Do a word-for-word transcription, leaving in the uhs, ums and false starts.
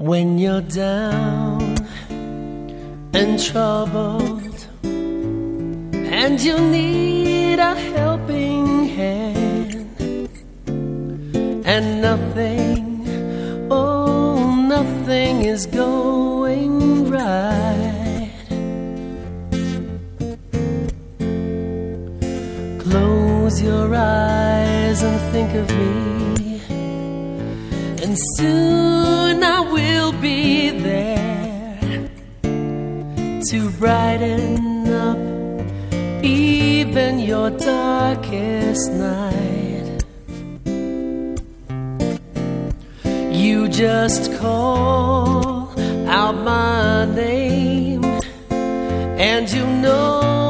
When you're down and troubled and you need a helping hand, and nothing, oh, nothing is going right. Close your eyes and think of me, and soon I will be there to brighten up even your darkest night. You just call out my name, and you know